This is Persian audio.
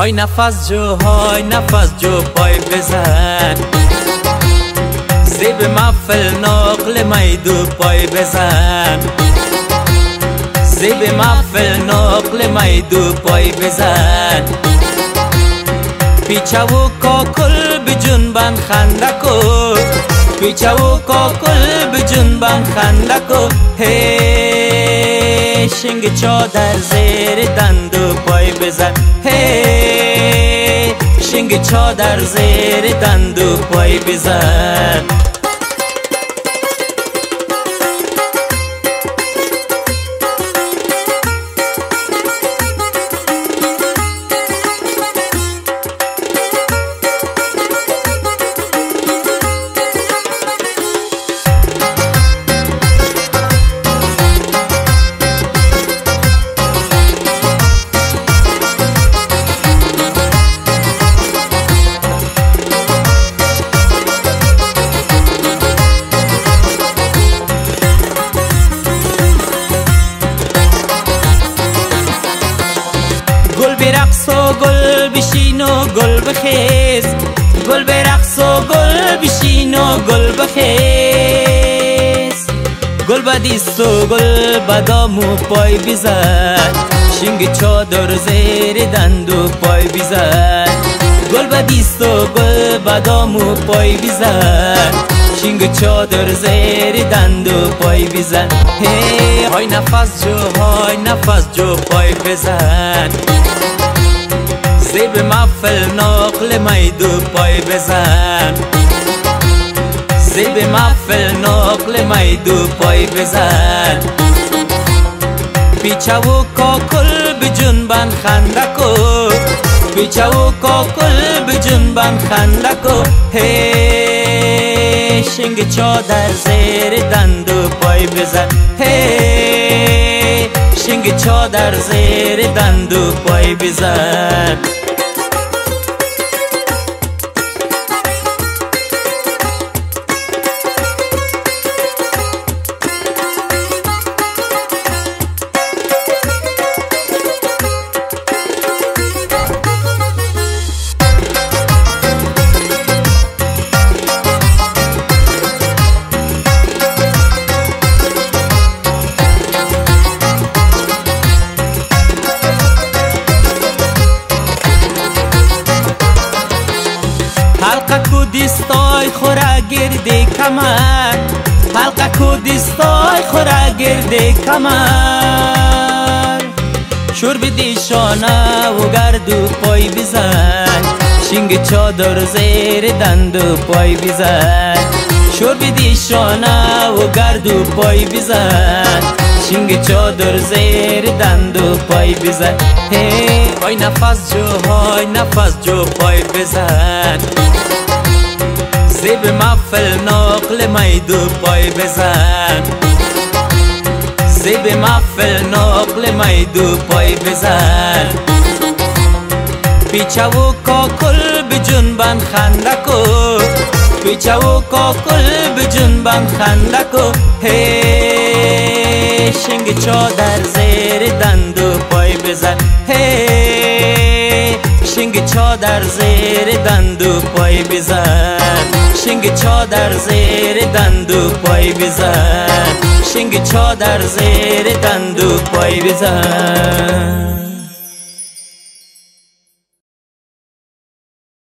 های نفس جو پای بزن، زیب محفل نقل میدو پای بزن، زیب محفل نقل میدو پای بزن. پیچه و کاکل بجنبن خنده کن، پیچه و کاکل بجنبن خنده کن. هی شنگ چادر زیر دندو پای بزن، هی شنگ چادر زیر دندو پای بزن. گل برقص و گل بشین و گل بخیز، گل برقص و گل بشین و گل بخیز. گل بدیست و گل بدامو پای بزن، شنگ چادر زیر دندو پای بزن. گل بدیست و گل بدامو پای بزن، شنگ چادر زیر دندو پای بزن. هی های نفس جو پای بزن، زیب محفل نقل میدو پای بزن، زیب محفل نقل میدو پای بزن. پیچه و کاکل بجنبن خنده کن، پیچه و کاکل بجنبن خنده کن. هی شنگ چادر زیر دندو پای بزن، هی شنگ چادر زیر دندو پای بزن. حلقه کو دیستای خوره گرده کمر، حلقه کو دیستای خوره گرده کمر. شور بدی شانه و گردو پای بزن، شنگ چادر زیر دندو پای بزن. شور بدی شانه و گردو پای بزن، شنگ چادر زیر دندو پای بزن. هی های نفس جو پای بزن، زیب محفل نقل میدو پای بزن، زیب محفل نقل میدو پای بزن. پیچه و کاکل بجنبن خنده کن، پیچه و کاکل بجنبن خنده کن. هی شنگ چادر زیر دندو پای بزن، هی شنگ چادر زیر دندو پای بزن، شنگ چادر زیر دندو پای بزن، شنگ چادر زیر دندو پای بزن.